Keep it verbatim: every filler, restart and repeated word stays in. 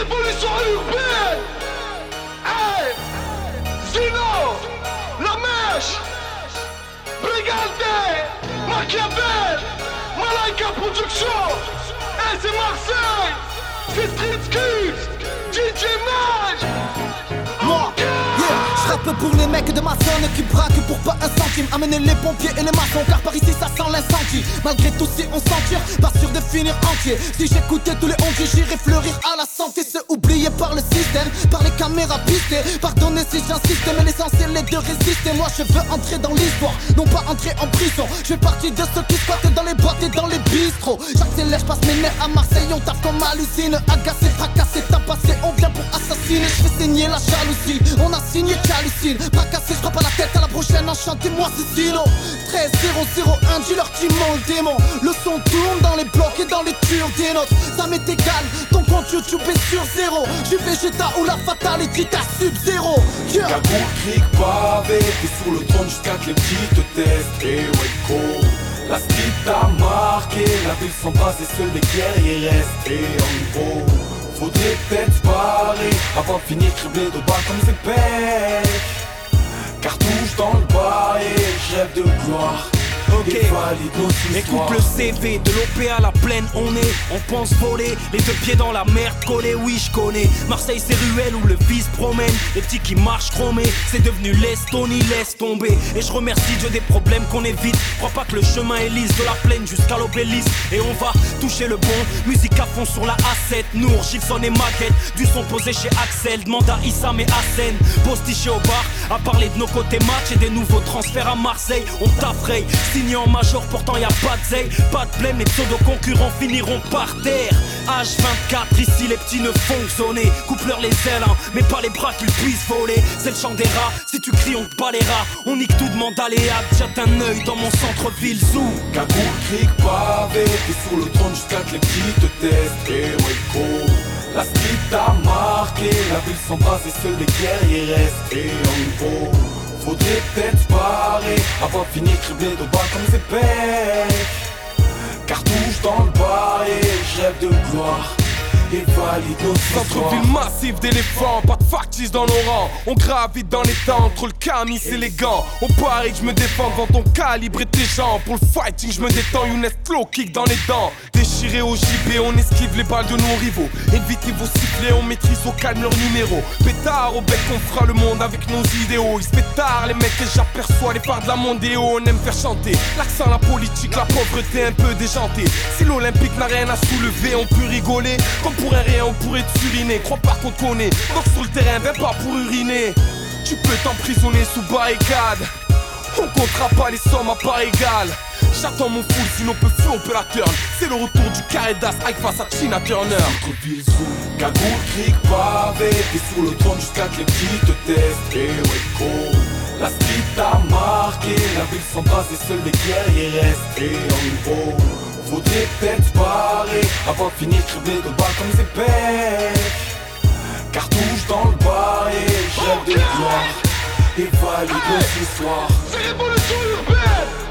révolution urbaine. Hey, Zino, La Mèche, Brigade, Machiavel, Malaika Production. Hey, c'est Marseille, c'est Street Skills, D J Mage. Moi, yeah, je rappe pour les mecs de ma zone qui braquent pour pas un centime. Amener les pompiers et les maçons car par ici ça sent l'incendie. Malgré tout si on s'en tire, pas sûr de finir entier. Si j'écoutais tous les hondiers j'irais fleurir à la santé. Ceux oubliés par le système, par les caméras pistées. Pardonnez si j'insiste mais l'essentiel est de résister. Moi je veux entrer dans l'histoire, non pas entrer en prison. Je fais partie de ceux qui squattent dans les boîtes et dans les bistrots. J'accélère, je passe mes nerfs à Marseille, on tape comme à l'usine. Agacé, fracassé, tabassé, on vient pour assassiner. Je fais saigner la jalousie, on a signé qu'hallucine. Pas cassé, je frappe à la tête, à la prochaine, enchantez-moi c'est Zino. Treize zéro zéro un, dis-leur qu'ils m'ont le démon. Le son tourne dans les blocs et dans les tures des nôtres. Ça m'est égal, ton compte YouTube est sur zéro. J'suis Vegeta ou la Fatality, t'as Sub-Zero. Yeah. Cagoule, cric, pavé, t'es sur le trône jusqu'à que les petits te testent. Et ouais, go. La street t'a marqué, la ville s'embrasse et seuls les guerriers restent. Et en gros, faudrait peut-être se barrer avant de finir criblé de balles comme c'est bête. Cartouche dans le bail, je rêve de gloire. Ok, écoute le C V de l'O P à la plaine, on est, on pense voler, les deux pieds dans la merde collés, oui je connais. Marseille c'est ruelle où le vice promène, les petits qui marchent chromés, c'est devenu l'Estonie, laisse tomber. Et je remercie Dieu des problèmes qu'on évite, crois pas que le chemin est lisse, de la plaine jusqu'à l'obélisque. Et on va toucher le bon, musique à fond sur la A sept, Nour, Gilson et Maquette, du son posé chez Axel, demande à Issam et Hassen. Postiché au bar, à parler de nos côtés match et des nouveaux transferts à Marseille, on t'affraye. Signé en major, pourtant y'a pas de zeille, pas de blême, les pseudo-concurrents finiront par terre. H vingt-quatre, ici les petits ne font que zoner. Coupe-leur les ailes, hein, mais pas les bras qu'ils puissent voler. C'est le chant des rats, si tu cries on te bat les rats. On nique tout, demande aléable, jette un œil dans mon centre-ville, zou. Cagoule, cric, pavé, t'es sur le trône jusqu'à que les petits te testent. Et ouais, go. La street t'a marqué, la ville s'embrasse et seuls les guerriers restent. Et en gros, faudrait peut-être se barrer avant de finir criblé de balles comme c'est bête. Cartouche dans le bail, je rêve de gloire. Et valide nos histoires. Centre-ville massif d'éléphants, pas de factice dans nos rangs. On gravite dans les temps entre le camis et les gants. On parie que je me défends devant ton calibre et tes jambes. Pour le fighting je me détends, Younes flow kick dans les dents. Déchiré au J B, on esquive les balles de nos rivaux. Évitez vos sifflets, on maîtrise au calme leur numéro. Pétard au bec, on fera le monde avec nos idéaux. Il se fait tard les mecs et j'aperçois les parts de la mondéo. On aime faire chanter l'accent, la politique, la pauvreté un peu déjantée. Si l'Olympique n'a rien à soulever, on peut rigoler. Comme pour un rien, on pourrait te suriner. Crois pas qu'on te connaît, donc sur le terrain, viens pas pour uriner. Tu peux t'emprisonner sous barricade. On comptera pas les sommes à part égale. J'attends mon full, sinon on peut fuir, on peut la turn. C'est le retour du carré d'as, Ike face à Tina Turner. Centre-ville sous, cagoule, cric, pavé, t'es sur le trône jusqu'à que les petits te testent. Et ouais, go. La street t'a marqué, la ville s'embrasse et seuls les guerriers restent. Et en gros, faudrait peut-être se barrer avant de finir criblé de balles comme c'est bête. Cartouche dans le bail, je rêve de gloire. Et valide nos histoires. C'est révolution urbaine.